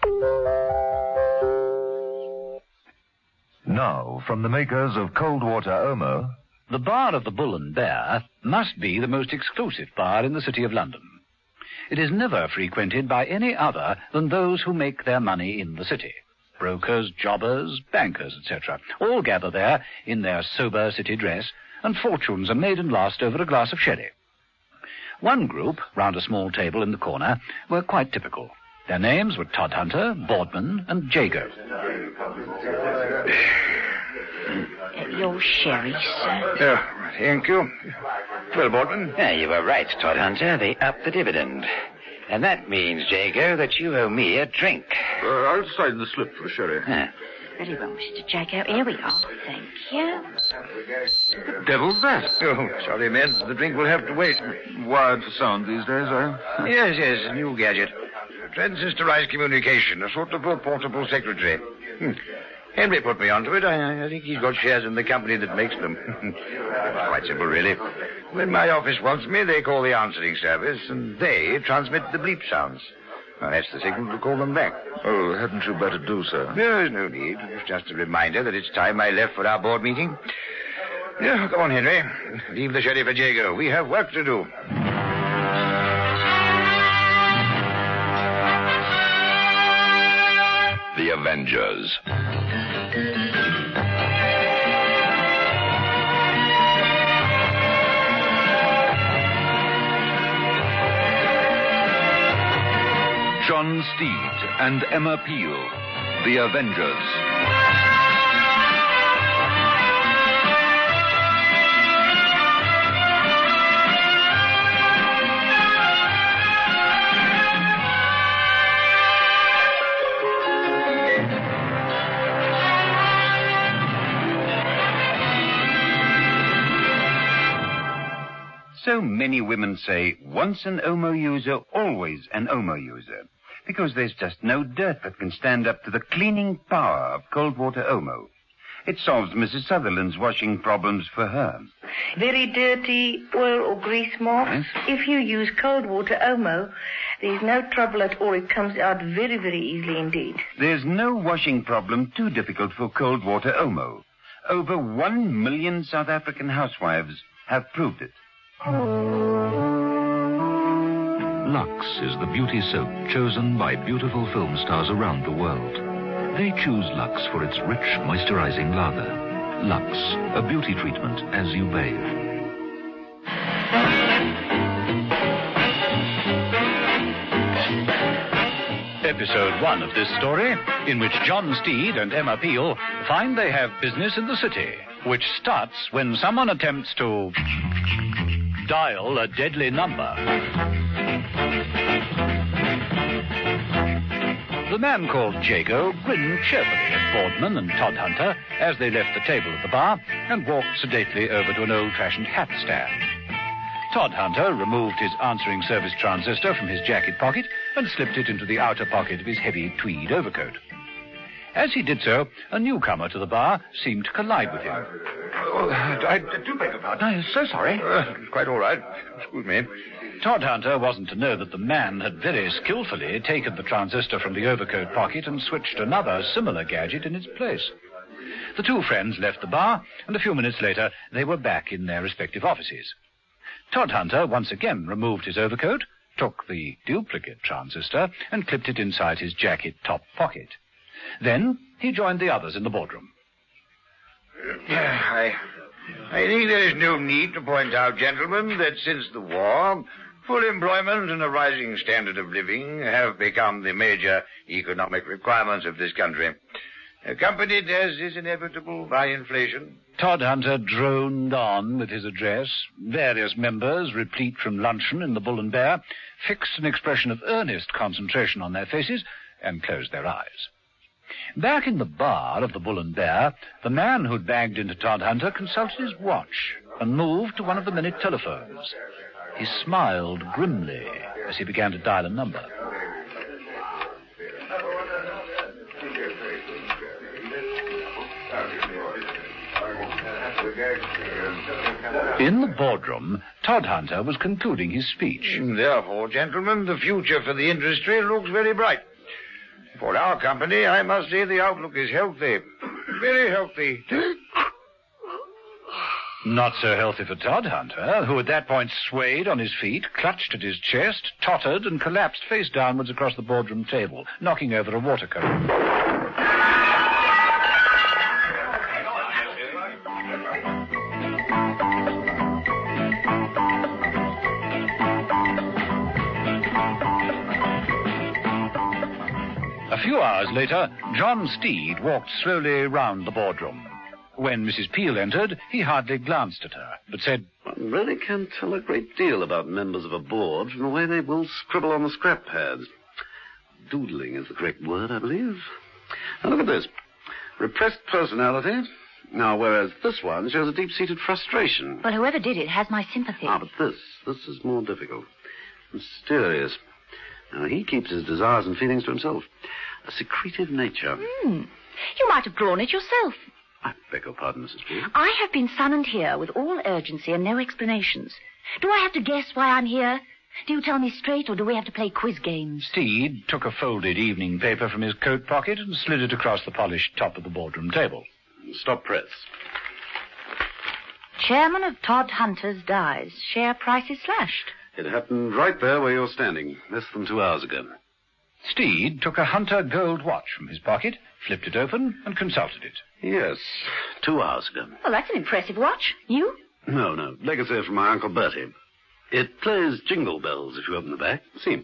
Now, from the makers of cold water Omo... The bar of the Bull and Bear must be the most exclusive bar in the City of London. It is never frequented by any other than those who make their money in the city. Brokers, jobbers, bankers, etc. all gather there in their sober city dress, and fortunes are made and lost over a glass of sherry. One group, round a small table in the corner, were quite typical. Their names were Todhunter, Boardman, and Jago. Your sherry, sir. Oh, thank you. Well, Boardman? Yeah, you were right, Todhunter. They upped the dividend. And that means, Jago, that you owe me a drink. I'll sign the slip for sherry. Huh. Very well, Mr. Jago. Here we are. Thank you. The devil's that? Oh, sorry, men. The drink will have to wait. Wired for sound these days, Yes, a new gadget. Transistorized communication, a sort of a portable secretary. Henry put me onto it. I think he's got shares in the company that makes them. It's quite simple, really. When my office wants me, they call the answering service, and they transmit the bleep sounds. Well, that's the signal to call them back. Oh, hadn't you better do so? There's no need. It's just a reminder that it's time I left for our board meeting. Yeah, come on, Henry. Leave the sherry for Jago. We have work to do. The Avengers. John Steed and Emma Peel, The Avengers. So many women say, once an Omo user, always an Omo user. Because there's just no dirt that can stand up to the cleaning power of cold water Omo. It solves Mrs. Sutherland's washing problems for her. Very dirty oil or grease marks. Yes? If you use cold water Omo, there's no trouble at all. It comes out very, very easily indeed. There's no washing problem too difficult for cold water Omo. Over 1 million South African housewives have proved it. Lux is the beauty soap chosen by beautiful film stars around the world. They choose Lux for its rich, moisturizing lather. Lux, a beauty treatment as you bathe. Episode 1 of this story, in which John Steed and Emma Peel find they have business in the city, which starts when someone attempts to dial a deadly number. The man called Jago grinned cheerfully at Boardman and Todhunter as they left the table at the bar and walked sedately over to an old-fashioned hat stand. Todhunter removed his answering service transistor from his jacket pocket and slipped it into the outer pocket of his heavy tweed overcoat. As he did so, a newcomer to the bar seemed to collide with him. Oh, I do beg your pardon. I'm so sorry. Quite all right. Excuse me. Todhunter wasn't to know that the man had very skillfully taken the transistor from the overcoat pocket and switched another similar gadget in its place. The two friends left the bar, and a few minutes later they were back in their respective offices. Todhunter once again removed his overcoat, took the duplicate transistor, and clipped it inside his jacket top pocket. Then he joined the others in the boardroom. I think there is no need to point out, gentlemen, that since the war, full employment and a rising standard of living have become the major economic requirements of this country, accompanied, as is inevitable, by inflation. Todhunter droned on with his address. Various members, replete from luncheon in the Bull and Bear, fixed an expression of earnest concentration on their faces and closed their eyes. Back in the bar of the Bull and Bear, the man who'd bagged into Todhunter consulted his watch and moved to one of the minute telephones. He smiled grimly as he began to dial a number. In the boardroom, Todhunter was concluding his speech. Therefore, gentlemen, the future for the industry looks very bright. For our company, I must say the outlook is healthy. Very healthy. Not so healthy for Todhunter, who at that point swayed on his feet, clutched at his chest, tottered, and collapsed face downwards across the boardroom table, knocking over a water cone. A few hours later, John Steed walked slowly round the boardroom. When Mrs. Peel entered, he hardly glanced at her, but said, One really can tell a great deal about members of a board from the way they will scribble on the scrap pads. Doodling is the correct word, I believe. Now look at this. Repressed personality. Now, whereas this one shows a deep-seated frustration. Well, whoever did it has my sympathy. But this is more difficult. Mysterious. Now, he keeps his desires and feelings to himself. A secretive nature. You might have drawn it yourself. I beg your pardon, Mrs. Peel. I have been summoned here with all urgency and no explanations. Do I have to guess why I'm here? Do you tell me straight, or do we have to play quiz games? Steed took a folded evening paper from his coat pocket and slid it across the polished top of the boardroom table. Stop press. Chairman of Todhunters dies. Share prices slashed. It happened right there where you're standing, less than 2 hours ago. Steed took a Hunter gold watch from his pocket, flipped it open, and consulted it. Yes, 2 hours ago. Well, that's an impressive watch. You? No. Legacy from my Uncle Bertie. It plays jingle bells if you open the back. See.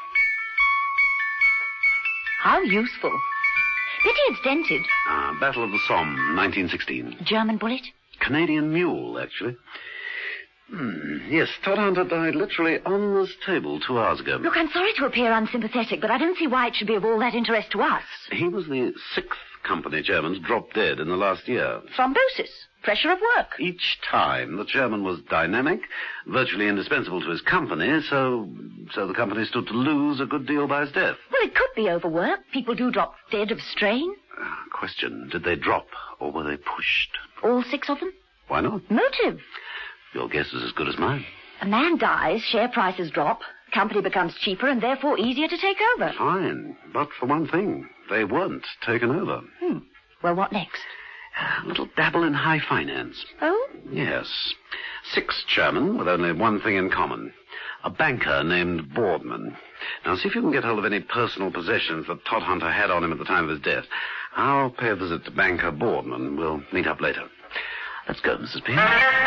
How useful. Pity it's dented. Battle of the Somme, 1916. German bullet? Canadian mule, actually. Yes, Todhunter died literally on this table 2 hours ago. Look, I'm sorry to appear unsympathetic, but I don't see why it should be of all that interest to us. He was the 6th company chairman to drop dead in the last year. Thrombosis. Pressure of work. Each time, the chairman was dynamic, virtually indispensable to his company, so the company stood to lose a good deal by his death. Well, it could be overwork. People do drop dead of strain. Question, did they drop, or were they pushed? All 6 of them? Why not? Motive. Your guess is as good as mine. A man dies, share prices drop, company becomes cheaper and therefore easier to take over. Fine, but for one thing, they weren't taken over. Well, what next? A little dabble in high finance. Oh? Yes. 6 chairmen with only one thing in common. A banker named Boardman. Now, see if you can get hold of any personal possessions that Todhunter had on him at the time of his death. I'll pay a visit to banker Boardman. We'll meet up later. Let's go, Mrs. Peel.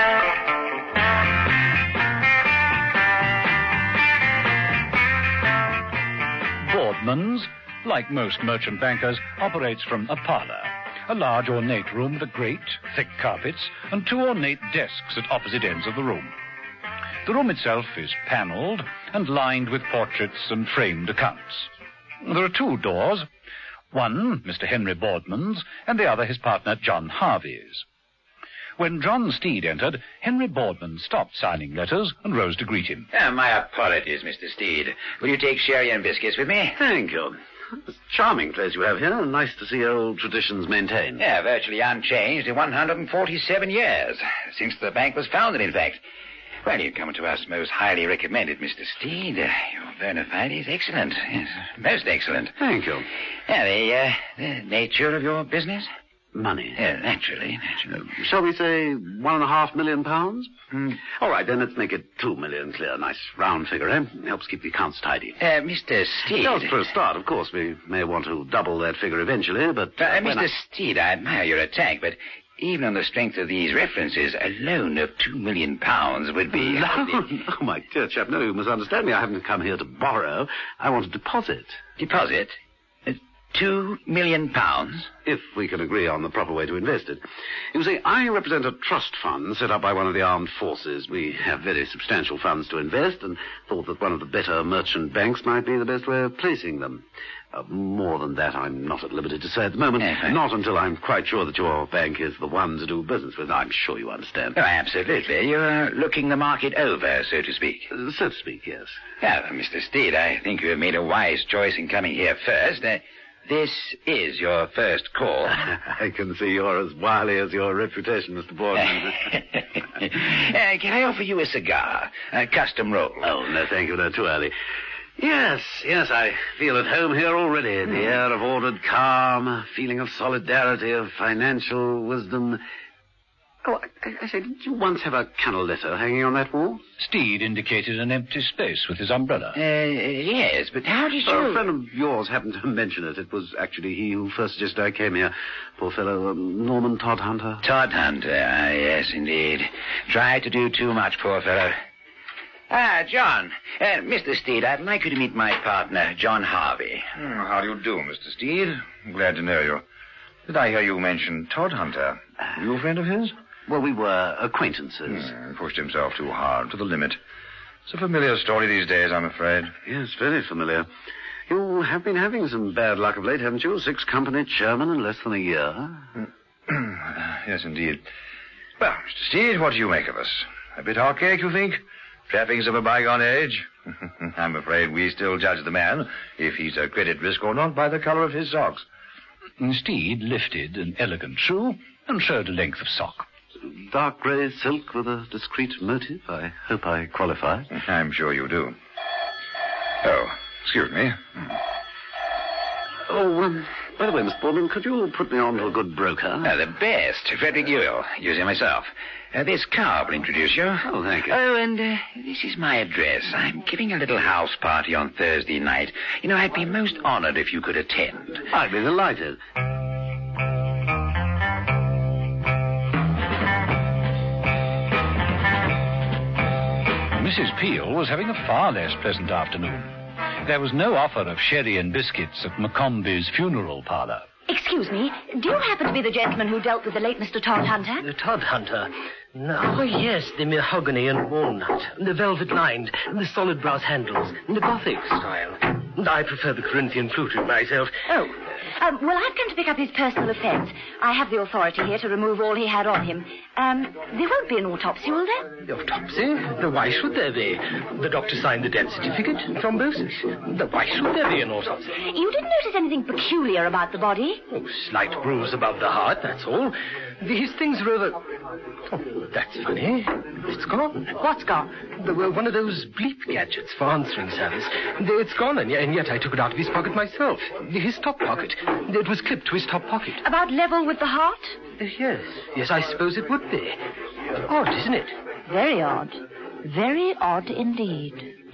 Boardman's, like most merchant bankers, operates from a parlour. A large ornate room with a grate, thick carpets, and 2 ornate desks at opposite ends of the room. The room itself is panelled and lined with portraits and framed accounts. There are 2 doors, one Mr. Henry Boardman's, and the other his partner John Harvey's. When John Steed entered, Henry Boardman stopped signing letters and rose to greet him. My apologies, Mr. Steed. Will you take sherry and biscuits with me? Thank you. It's a charming place you have here. Nice to see old traditions maintained. Yeah, virtually unchanged in 147 years. Since the bank was founded, in fact. Well, you come to us most highly recommended, Mr. Steed. Your bona fide is excellent. Yes, most excellent. Thank you. Yeah, the nature of your business? Money. Yeah, naturally. Shall we say £1.5 million? All right, then let's make it 2 million clear. Nice round figure, eh? Helps keep the accounts tidy. Mr. Steed. Just for a start, of course. We may want to double that figure eventually, but... Mr. Steed, I admire your attack, but even on the strength of these references, a loan of £2 million would be... No, my dear chap, no, you misunderstand me. I haven't come here to borrow. I want a deposit. Deposit? £2 million? If we can agree on the proper way to invest it. You see, I represent a trust fund set up by one of the armed forces. We have very substantial funds to invest and thought that one of the better merchant banks might be the best way of placing them. More than that, I'm not at liberty to say at the moment. Not until I'm quite sure that your bank is the one to do business with. I'm sure you understand. Oh, absolutely. You're looking the market over, so to speak. So to speak, yes. Well, Mr. Steed, I think you have made a wise choice in coming here first. This is your first call. I can see you're as wily as your reputation, Mr. Boardman. Can I offer you a cigar? A custom roll? Oh, no, thank you. No, too early. Yes, I feel at home here already. The air of ordered calm, a feeling of solidarity, of financial wisdom. Oh, I say, did you once have a candle letter hanging on that wall? Steed indicated an empty space with his umbrella. Yes, but how did you... A friend of yours happened to mention it. It was actually he who first suggested I came here. Poor fellow, Norman Todhunter. Todhunter, yes, indeed. Tried to do too much, poor fellow. John. Mr. Steed, I'd like you to meet my partner, John Harvey. How do you do, Mr. Steed? Glad to know you. Did I hear you mention Todhunter? You a friend of his? Well, we were acquaintances. Pushed himself too hard, to the limit. It's a familiar story these days, I'm afraid. Yes, very familiar. You have been having some bad luck of late, haven't you? 6 company chairman in less than a year. Yes, indeed. Well, Mr. Steed, what do you make of us? A bit archaic, you think? Trappings of a bygone age? I'm afraid we still judge the man, if he's a credit risk or not, by the colour of his socks. Steed lifted an elegant shoe and showed a length of sock. Dark grey silk with a discreet motive. I hope I qualify. I'm sure you do. Oh, excuse me. Oh, by the way, Mr. Boardman, could you put me on to a good broker? The best. Frederick Ewell. Using myself. This car will introduce you. Oh, thank you. Oh, and this is my address. I'm giving a little house party on Thursday night. You know, I'd be most honored if you could attend. I'd be delighted. Mrs. Peel was having a far less pleasant afternoon. There was no offer of sherry and biscuits at Maccombie's funeral parlour. Excuse me, do you happen to be the gentleman who dealt with the late Mr. Todhunter? The Todhunter? Oh, yes, the mahogany and walnut, the velvet lined, the solid brass handles, the Gothic style. I prefer the Corinthian fluted myself. Oh, well, I've come to pick up his personal effects. I have the authority here to remove all he had on him. There won't be an autopsy, will there? The autopsy? Why should there be? The doctor signed the death certificate. Thrombosis. Why should there be an autopsy? You didn't notice anything peculiar about the body? Oh, slight bruise above the heart, that's all. These things are over... Oh, that's funny. It's gone. What's gone? One of those bleep gadgets for answering service. It's gone, and yet I took it out of his pocket myself. His top pocket. It was clipped to his top pocket. About level with the heart? Yes, I suppose it would be. Odd, isn't it? Very odd. Very odd indeed.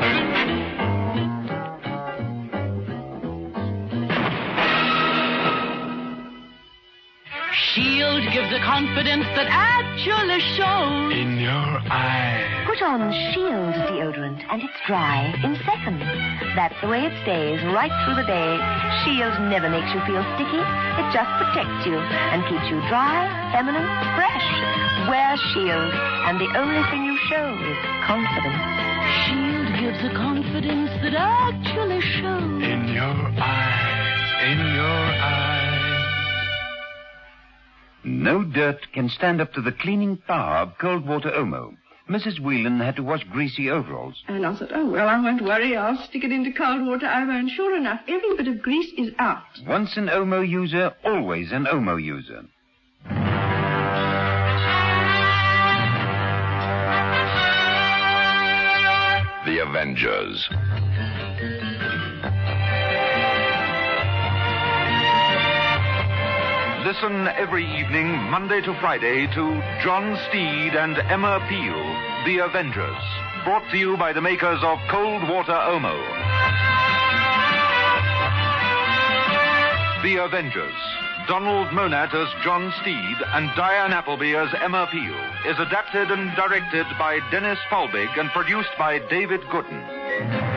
Shield gives a confidence that actually shows. In your eyes. Put on Shield deodorant and it's dry in seconds. That's the way it stays right through the day. Shield never makes you feel sticky. It just protects you and keeps you dry, feminine, fresh. Wear Shield and the only thing you show is confidence. Shield gives a confidence that actually shows. In your eyes. In your eyes. No dirt can stand up to the cleaning power of cold water Omo. Mrs. Whelan had to wash greasy overalls. And I thought, oh, well, I won't worry. I'll stick it into cold water Omo, and sure enough, every bit of grease is out. Once an Omo user, always an Omo user. The Avengers. Listen every evening, Monday to Friday, to John Steed and Emma Peel, The Avengers. Brought to you by the makers of Cold Water Omo. The Avengers. Donald Monat as John Steed and Diane Appleby as Emma Peel is adapted and directed by Dennis Paulbig and produced by David Gooden.